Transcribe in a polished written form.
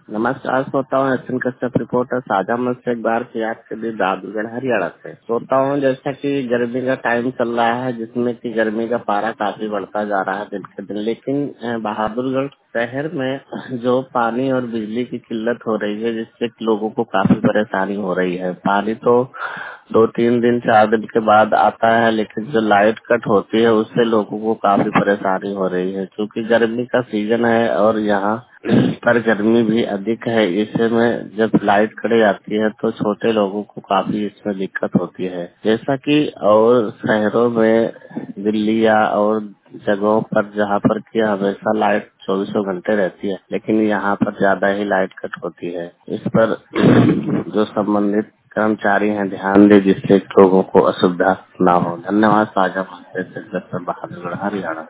नमस्कार, श्रोता हूँ एसएन कश्यप रिपोर्टर साझा मंच से एक बार फिर आपके लिए बहादुरगढ़ हरियाणा से श्रोता हूँ। जैसा कि गर्मी का टाइम चल रहा है जिसमें कि गर्मी का पारा काफी बढ़ता जा रहा है दिन के दिन, लेकिन बहादुरगढ़ शहर में जो पानी और बिजली की किल्लत हो रही है जिससे कि लोगों को काफी परेशानी हो रही है। पानी तो 2-3 दिन 4 दिन के बाद आता है, लेकिन जो लाइट कट होती है उससे लोगों को काफी परेशानी हो रही है क्योंकि गर्मी का सीजन है और यहाँ पर गर्मी भी अधिक है। इसमें जब लाइट कट जाती है तो छोटे लोगों को काफी इसमें दिक्कत होती है। जैसा कि और शहरों में दिल्ली या और जगहों पर जहाँ पर कि हमेशा लाइट 24 घंटे रहती है, लेकिन यहाँ पर ज्यादा ही लाइट कट होती है। इस पर जो संबंधित कर्मचारी हैं ध्यान दे जिससे लोगों को असुविधा ना हो। धन्यवाद। साझा बहादुरगढ़ हरियाणा।